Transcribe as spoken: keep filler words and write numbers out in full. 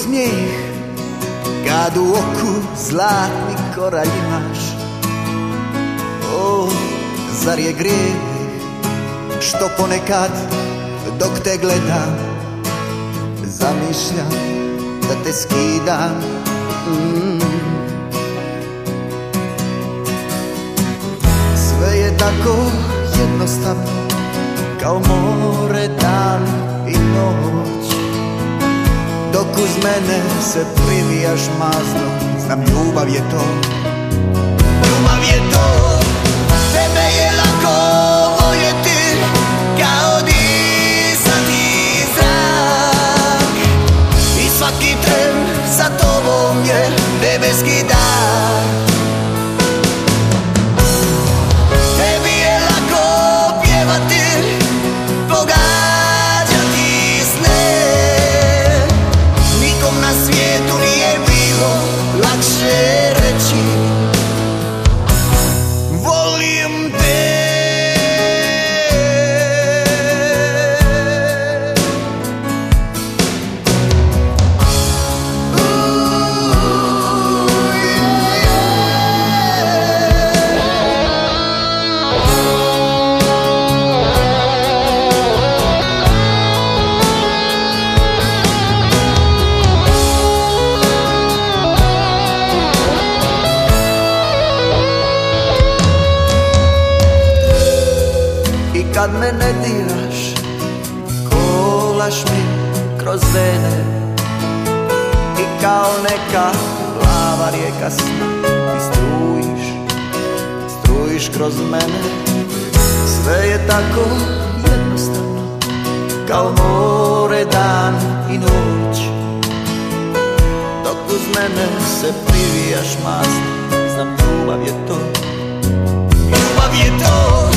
smijeh, kad u oku zlatni koralj imaš. O, zar je grijeh što ponekad dok te gledam zamišljam da te skidam. mm. Sve je tako jednostavno kao more, dan i noć. Dok uz mene se privijaš mazno, znam ljubav je to. Ljubav je to, tebe je lako voljeti kao disati zrak. I svaki tren sa tobom je nebeski dar. Tebi je lako pjevati, pogađati sne. Nikom na svijetu nije bilo lakše reći volim te. Kad me ne diraš, kolaš mi kroz vene. I kao neka plava rijeka sna ti strujiš, strujiš kroz mene. Sve je tako jednostavno kao more, dan i noć. Dok uz mene se privijaš masno, znam ljubav je to. Ljubav je to,